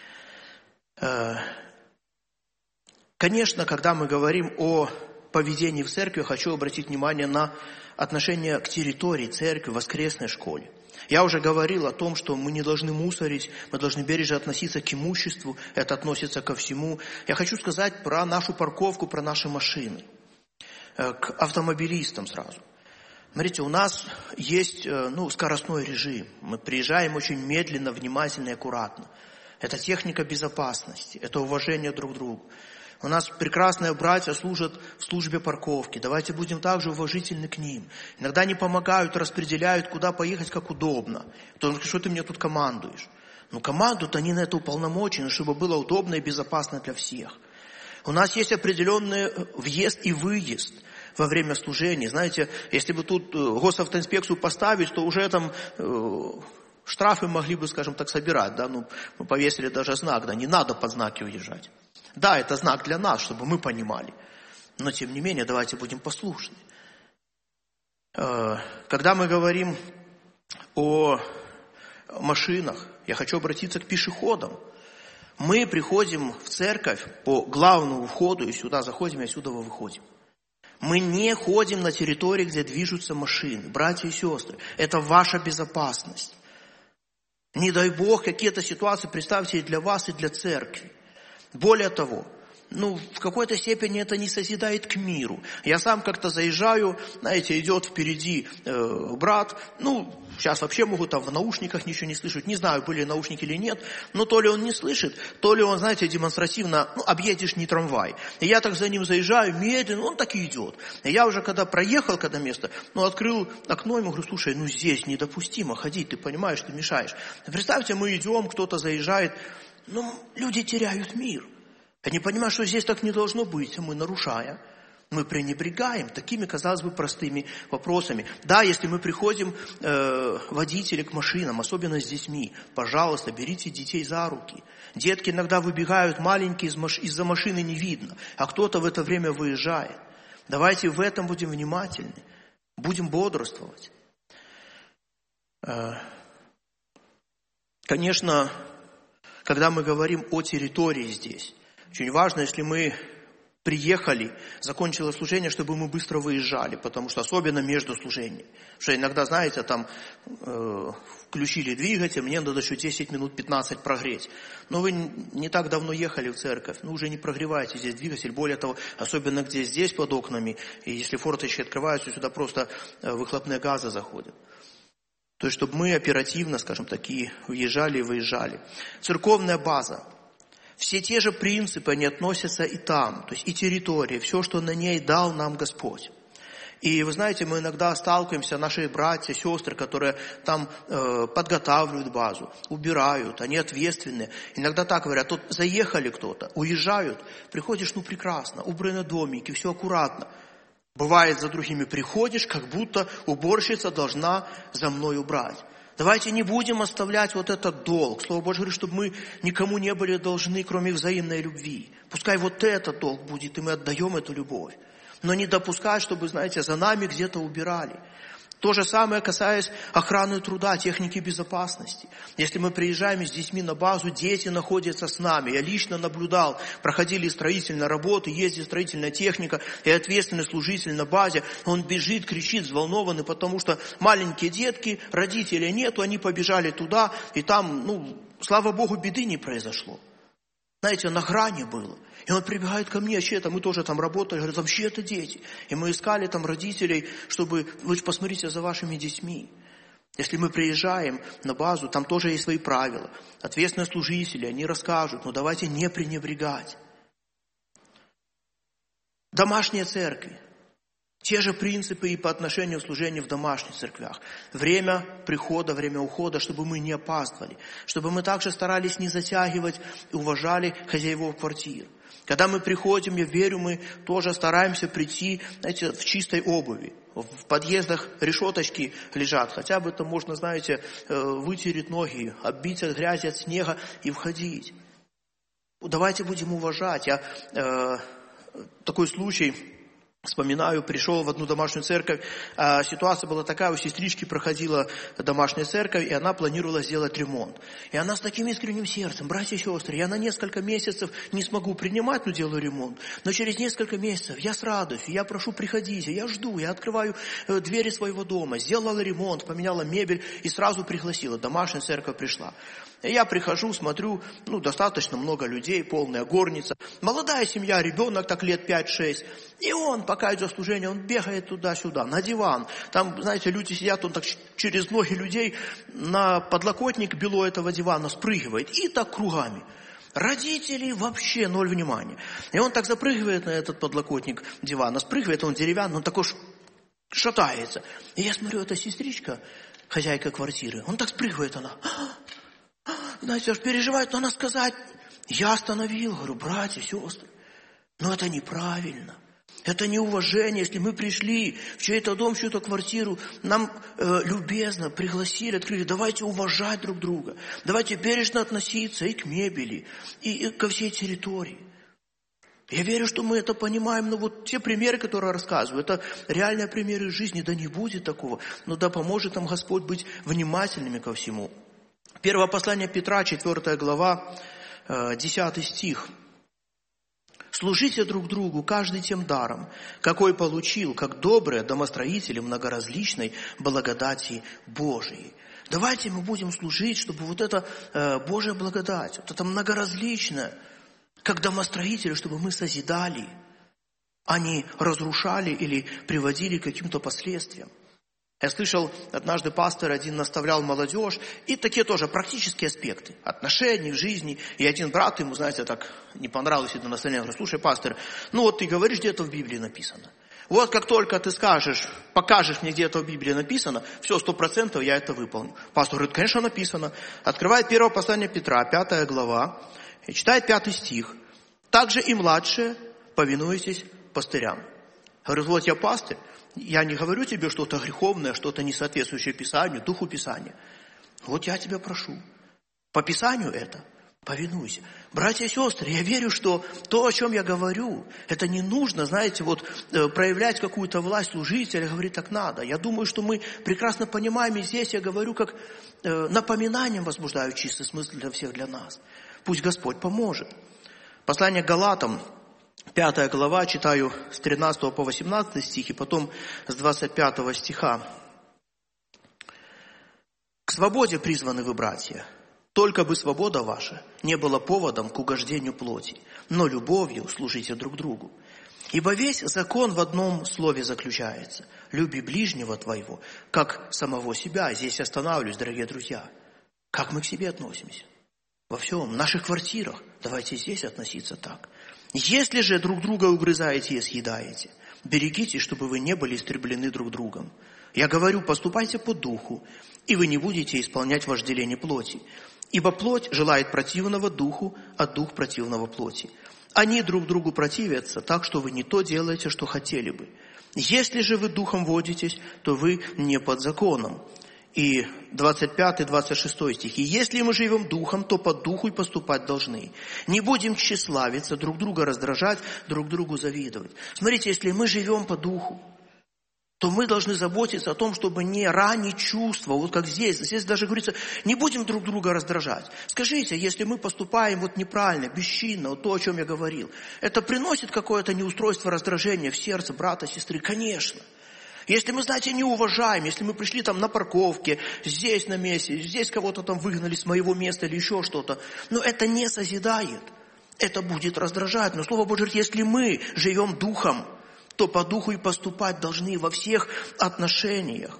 A: Конечно, когда мы говорим о поведении в церкви, хочу обратить внимание на отношение к территории церкви, воскресной школе. Я уже говорил о том, что мы не должны мусорить, мы должны бережно относиться к имуществу, это относится ко всему. Я хочу сказать про нашу парковку, про наши машины, к автомобилистам сразу. Смотрите, у нас есть скоростной режим. Мы приезжаем очень медленно, внимательно и аккуратно. Это техника безопасности, это уважение друг к другу. У нас прекрасные братья служат в службе парковки. Давайте будем также уважительны к ним. Иногда они помогают, распределяют, куда поехать, как удобно. Потому что ты мне тут командуешь? Команду-то они на это уполномочены, чтобы было удобно и безопасно для всех. У нас есть определенный въезд и выезд во время служения. Знаете, если бы тут госавтоинспекцию поставить, то уже там штрафы могли бы, скажем так, собирать. Да? Мы повесили даже знак, да, не надо под знаки уезжать. Да, это знак для нас, чтобы мы понимали. Но, тем не менее, давайте будем послушны. Когда мы говорим о машинах, я хочу обратиться к пешеходам. Мы приходим в церковь по главному входу, и сюда заходим, и отсюда выходим. Мы не ходим на территории, где движутся машины. Братья и сестры, это ваша безопасность. Не дай Бог, какие-то ситуации, представьте, и для вас, и для церкви. Более того, в какой-то степени это не созидает к миру. Я сам как-то заезжаю, знаете, идет впереди брат, сейчас вообще могут там в наушниках ничего не слышать, не знаю, были наушники или нет, но то ли он не слышит, то ли он, знаете, демонстративно, объедешь не трамвай. И я так за ним заезжаю, медленно, он так и идет. И я уже когда проехал, место, открыл окно, ему говорю, слушай, здесь недопустимо ходить, ты понимаешь, ты мешаешь. Представьте, мы идем, кто-то заезжает, люди теряют мир. Они понимают, что здесь так не должно быть, мы нарушая. Мы пренебрегаем такими, казалось бы, простыми вопросами. Да, если мы приходим, водители, к машинам, особенно с детьми, пожалуйста, берите детей за руки. Детки иногда выбегают маленькие, из-за машины не видно, а кто-то в это время выезжает. Давайте в этом будем внимательны, будем бодрствовать. Конечно, когда мы говорим о территории здесь, очень важно, если мы приехали, закончилось служение, чтобы мы быстро выезжали, потому что особенно между служениями. Потому что иногда, знаете, там включили двигатель, мне надо еще 10 минут, 15 прогреть. Но вы не так давно ехали в церковь, уже не прогреваете здесь двигатель. Более того, особенно где здесь под окнами, и если форточки открываются, сюда просто выхлопные газы заходят. То есть, чтобы мы оперативно, скажем так, и въезжали и выезжали. Церковная база. Все те же принципы, они относятся и там, то есть и территория, все, что на ней дал нам Господь. И вы знаете, мы иногда сталкиваемся, наши братья, сестры, которые там подготавливают базу, убирают, они ответственны. Иногда так говорят, тут заехали кто-то, уезжают, приходишь, прекрасно, убраны домики, все аккуратно. Бывает, за другими приходишь, как будто уборщица должна за мной убрать. Давайте не будем оставлять этот долг. Слово Божье говорит, чтобы мы никому не были должны, кроме взаимной любви. Пускай этот долг будет, и мы отдаем эту любовь. Но не допускать, чтобы, знаете, за нами где-то убирали. То же самое касаясь охраны труда, техники безопасности. Если мы приезжаем с детьми на базу, дети находятся с нами. Я лично наблюдал, проходили строительные работы, ездит строительная техника, и ответственный служитель на базе, он бежит, кричит, взволнованный, потому что маленькие детки, родителей нету, они побежали туда, и там, слава Богу, беды не произошло. Знаете, на грани было. И он прибегает ко мне, мы тоже там работали, говорит, вообще это дети. И мы искали там родителей, чтобы, вы посмотрите за вашими детьми. Если мы приезжаем на базу, там тоже есть свои правила. Ответственные служители, они расскажут, но давайте не пренебрегать. Домашние церкви. Те же принципы и по отношению к служению в домашних церквях. Время прихода, время ухода, чтобы мы не опаздывали. Чтобы мы также старались не затягивать и уважали хозяевов квартир. Когда мы приходим, я верю, мы тоже стараемся прийти, знаете, в чистой обуви. В подъездах решеточки лежат. Хотя бы там можно, знаете, вытереть ноги, оббить от грязи, от снега и входить. Давайте будем уважать. Такой случай вспоминаю, пришел в одну домашнюю церковь, ситуация была такая, у сестрички проходила домашняя церковь, и она планировала сделать ремонт. И она с таким искренним сердцем, братья и сестры, я на несколько месяцев не смогу принимать, но делаю ремонт, но через несколько месяцев я с радостью, я прошу, приходите, я жду, я открываю двери своего дома, сделала ремонт, поменяла мебель и сразу пригласила, домашняя церковь пришла. И я прихожу, смотрю, достаточно много людей, полная горница, молодая семья, ребенок так лет 5-6, и он, пока идет служение, он бегает туда-сюда, на диван. Там, знаете, люди сидят, он так через ноги людей на подлокотник бело этого дивана спрыгивает. И так кругами. Родители вообще ноль внимания. И он так запрыгивает на этот подлокотник дивана. Спрыгивает, он деревянный, он такой шатается. И я смотрю, это сестричка, хозяйка квартиры. Он так спрыгивает, она. Знаете, аж переживает, но она сказать. Я остановил, говорю, братья, сестры, но это неправильно. Это неуважение, если мы пришли в чей-то дом, в чью-то квартиру, нам любезно пригласили, открыли, давайте уважать друг друга, давайте бережно относиться и к мебели, и ко всей территории. Я верю, что мы это понимаем, но те примеры, которые я рассказываю, это реальные примеры жизни, да не будет такого, но да поможет нам Господь быть внимательными ко всему. Первое послание Петра, 4 глава, 10 стих. «Служите друг другу, каждый тем даром, какой получил, как добрые домостроители многоразличной благодати Божией». Давайте мы будем служить, чтобы вот эта Божья благодать, вот это многоразличное, как домостроители, чтобы мы созидали, а не разрушали или приводили к каким-то последствиям. Я слышал, однажды пастор один наставлял молодежь, и такие тоже практические аспекты отношений в жизни. И один брат ему, знаете, так не понравилось это наставление. Он говорит: слушай, пастор, ну вот ты говоришь, где это в Библии написано. Вот как только ты скажешь, покажешь мне, где это в Библии написано, все, 100% я это выполню. Пастор говорит: конечно, написано. Открывает 1 послание Петра, 5 глава, и читает 5 стих. «Также и младшие повинуйтесь пастырям». Говорит: вот я пастырь. Я не говорю тебе что-то греховное, что-то не соответствующее Писанию, Духу Писания. Вот я тебя прошу. По Писанию это повинуйся. Братья и сестры, я верю, что то, о чем я говорю, это не нужно, знаете, вот проявлять какую-то власть служителя, говорить так надо. Я думаю, что мы прекрасно понимаем, и здесь я говорю как напоминанием возбуждаю чистый смысл для всех, для нас. Пусть Господь поможет. Послание к Галатам, 5 глава, читаю с 13 по 18 стих, и потом с 25 стиха. «К свободе призваны вы, братья, только бы свобода ваша не была поводом к угождению плоти, но любовью служите друг другу. Ибо весь закон в одном слове заключается: люби ближнего твоего, как самого себя». Здесь останавливаюсь, дорогие друзья. Как мы к себе относимся? Во всем, в наших квартирах. Давайте здесь относиться так. «Если же друг друга угрызаете и съедаете, берегитесь, чтобы вы не были истреблены друг другом. Я говорю, поступайте по духу, и вы не будете исполнять вожделение плоти. Ибо плоть желает противного духу, а дух противного плоти. Они друг другу противятся, так что вы не то делаете, что хотели бы. Если же вы духом водитесь, то вы не под законом». И 25-26 стихи. «Если мы живем духом, то по духу и поступать должны. Не будем тщеславиться, друг друга раздражать, друг другу завидовать». Смотрите, если мы живем по духу, то мы должны заботиться о том, чтобы не ранить чувства. Вот как здесь. Здесь даже говорится, не будем друг друга раздражать. Скажите, если мы поступаем вот неправильно, бесчинно, вот то, о чем я говорил, это приносит какое-то неустройство, раздражение в сердце брата, сестры? Конечно. Если мы, знаете, не уважаем, если мы пришли там на парковке, здесь на месте, здесь кого-то там выгнали с моего места или еще что-то, но это не созидает, это будет раздражать. Но Слово Божие говорит, если мы живем духом, то по духу и поступать должны во всех отношениях.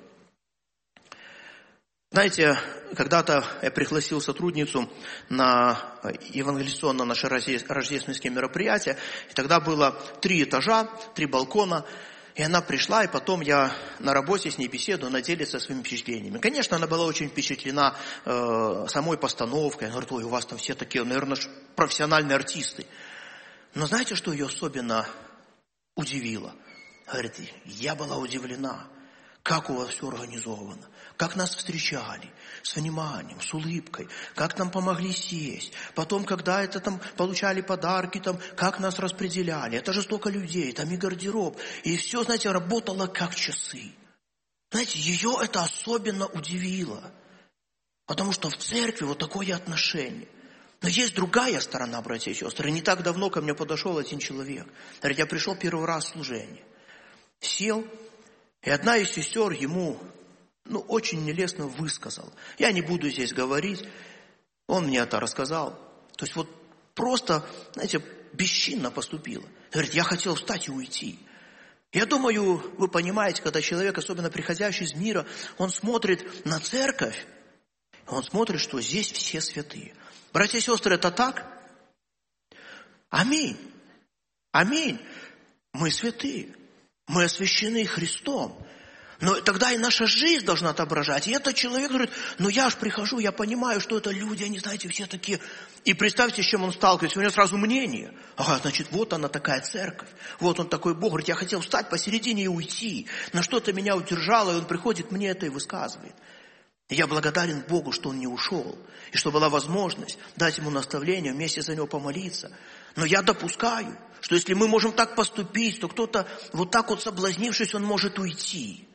A: Знаете, когда-то я пригласил сотрудницу на евангелизационное наше рождественское мероприятие, и тогда было 3 этажа, 3 балкона. И она пришла, и потом я на работе с ней беседую, она делится своими впечатлениями. Конечно, она была очень впечатлена самой постановкой. Она говорит: ой, у вас там все такие, наверное, профессиональные артисты. Но знаете, что ее особенно удивило? Говорит, я была удивлена, как у вас все организовано, как нас встречали, с вниманием, с улыбкой, как нам помогли сесть. Потом, когда это там получали подарки, там, как нас распределяли. Это же столько людей, там и гардероб. И все, знаете, работало как часы. Знаете, ее это особенно удивило. Потому что в церкви вот такое отношение. Но есть другая сторона, братья и сестры. Не так давно ко мне подошел один человек. Говорит, я пришел первый раз в служение. Сел, и одна из сестер ему очень нелестно высказал. Я не буду здесь говорить. Он мне это рассказал. То есть вот просто, знаете, бесчинно поступила. Говорит, я хотел встать и уйти. Я думаю, вы понимаете, когда человек, особенно приходящий из мира, он смотрит на церковь, он смотрит, что здесь все святые. Братья и сестры, это так? Аминь. Аминь. Мы святые. Мы освящены Христом. Но тогда и наша жизнь должна отображать. И этот человек говорит, я ж прихожу, я понимаю, что это люди, они, знаете, все такие. И представьте, с чем он сталкивается. У него сразу мнение. Ага, значит, вот она такая церковь. Вот он такой Бог. Говорит, я хотел встать посередине и уйти. Но что-то меня удержало, и он приходит мне это и высказывает. И я благодарен Богу, что он не ушел. И что была возможность дать ему наставление, вместе за него помолиться. Но я допускаю, что если мы можем так поступить, то кто-то вот так вот соблазнившись, он может уйти.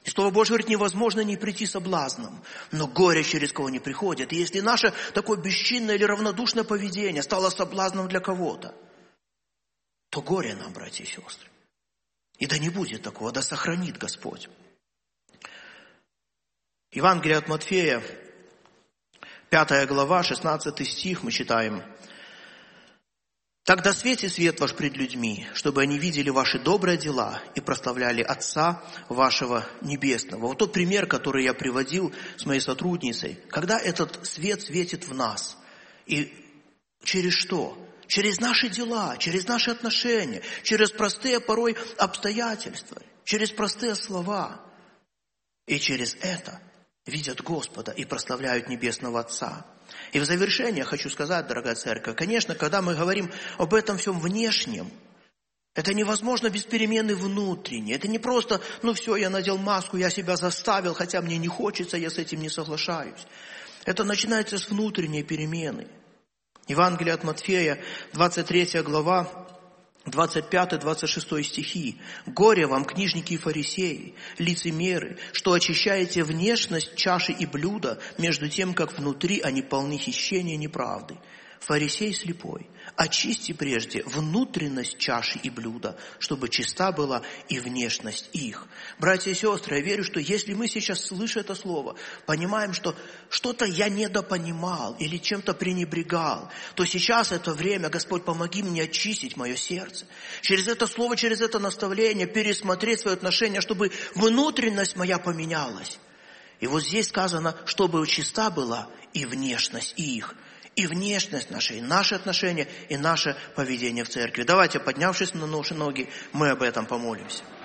A: И Слово Божье говорит, невозможно не прийти соблазном, но горе через кого не приходит. И если наше такое бесчинное или равнодушное поведение стало соблазном для кого-то, то горе нам, братья и сестры. И да не будет такого, да сохранит Господь. Евангелие от Матфея, 5 глава, 16 стих, мы читаем. «Так да светит свет ваш пред людьми, чтобы они видели ваши добрые дела и прославляли Отца вашего Небесного». Вот тот пример, который я приводил с моей сотрудницей. Когда этот свет светит в нас, и через что? Через наши дела, через наши отношения, через простые порой обстоятельства, через простые слова. И через это видят Господа и прославляют Небесного Отца. И в завершение хочу сказать, дорогая церковь, конечно, когда мы говорим об этом всем внешнем, это невозможно без перемены внутренней. Это не просто, все, я надел маску, я себя заставил, хотя мне не хочется, я с этим не соглашаюсь. Это начинается с внутренней перемены. Евангелие от Матфея, 23 глава, 25-26 стихи. «Горе вам, книжники и фарисеи, лицемеры, что очищаете внешность чаши и блюда, между тем, как внутри они полны хищения и неправды. Фарисей слепой, очисти прежде внутренность чаши и блюда, чтобы чиста была и внешность их». Братья и сестры, я верю, что если мы сейчас, слыша это слово, понимаем, что что-то я недопонимал или чем-то пренебрегал, то сейчас это время, Господь, помоги мне очистить мое сердце. Через это слово, через это наставление пересмотреть свое отношение, чтобы внутренность моя поменялась. И вот здесь сказано, чтобы чиста была и внешность их. И внешность наша, и наши отношения, и наше поведение в церкви. Давайте, поднявшись на наши ноги, мы об этом помолимся.